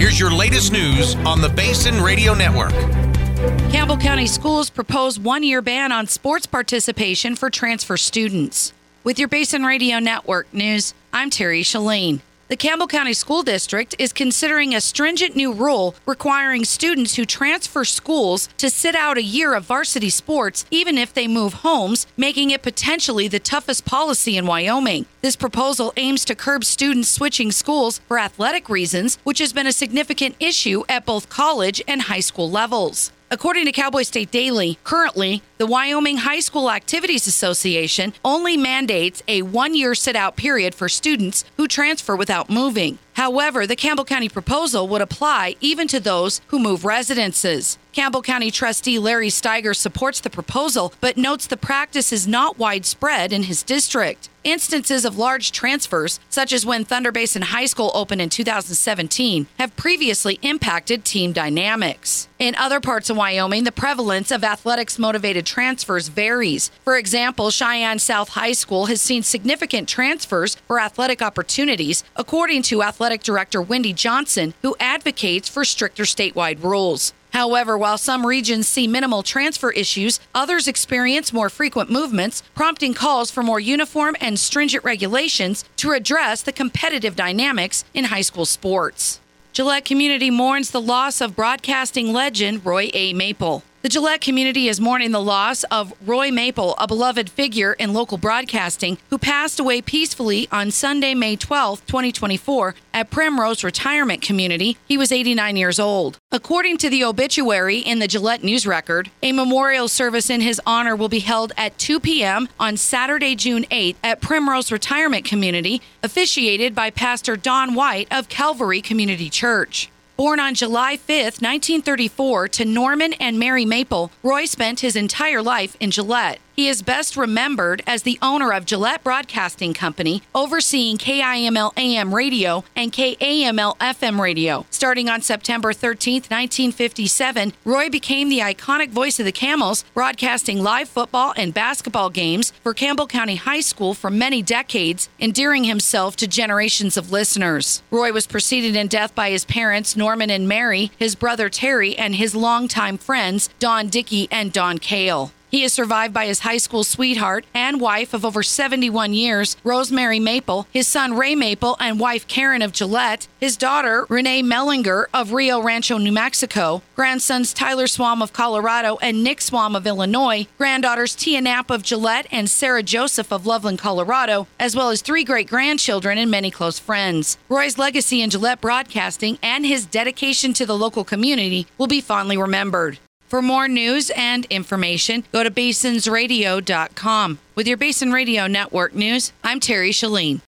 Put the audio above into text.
Here's your latest news on the Basin Radio Network. Campbell County Schools propose one-year ban on sports participation for transfer students. With your Basin Radio Network news, I'm Terry Shalene. The Campbell County School District is considering a stringent new rule requiring students who transfer schools to sit out a year of varsity sports even if they move homes, making it potentially the toughest policy in Wyoming. This proposal aims to curb students switching schools for athletic reasons, which has been a significant issue at both college and high school levels. According to Cowboy State Daily, currently, the Wyoming High School Activities Association only mandates a one-year sit-out period for students who transfer without moving. However, the Campbell County proposal would apply even to those who move residences. Campbell County trustee Larry Steiger supports the proposal, but notes the practice is not widespread in his district. Instances of large transfers, such as when Thunder Basin High School opened in 2017, have previously impacted team dynamics. In other parts of Wyoming, the prevalence of athletics-motivated transfers varies. For example, Cheyenne South High School has seen significant transfers for athletic opportunities, according to Athletic Director Wendy Johnson, who advocates for stricter statewide rules. However, while some regions see minimal transfer issues, others experience more frequent movements, prompting calls for more uniform and stringent regulations to address the competitive dynamics in high school sports. Gillette community mourns the loss of broadcasting legend Roy A. Maple. The Gillette community is mourning the loss of Roy Maple, a beloved figure in local broadcasting, who passed away peacefully on Sunday, May 12, 2024, at Primrose Retirement Community. He was 89 years old. According to the obituary in the Gillette News Record, a memorial service in his honor will be held at 2 p.m. on Saturday, June 8th at Primrose Retirement Community, officiated by Pastor Don White of Calvary Community Church. Born on July 5, 1934, to Norman and Mary Maple, Roy spent his entire life in Gillette. He is best remembered as the owner of Gillette Broadcasting Company, overseeing KIML AM radio and KAML FM radio. Starting on September 13, 1957, Roy became the iconic voice of the Camels, broadcasting live football and basketball games for Campbell County High School for many decades, endearing himself to generations of listeners. Roy was preceded in death by his parents, Norman and Mary, his brother Terry, and his longtime friends, Don Dickey and Don Cale. He is survived by his high school sweetheart and wife of over 71 years, Rosemary Maple, his son Ray Maple and wife Karen of Gillette, his daughter Renee Mellinger of Rio Rancho, New Mexico, grandsons Tyler Swam of Colorado and Nick Swam of Illinois, granddaughters Tia Knapp of Gillette and Sarah Joseph of Loveland, Colorado, as well as 3 great-grandchildren and many close friends. Roy's legacy in Gillette Broadcasting and his dedication to the local community will be fondly remembered. For more news and information, go to basinsradio.com. With your Basin Radio Network news, I'm Terry Shalene.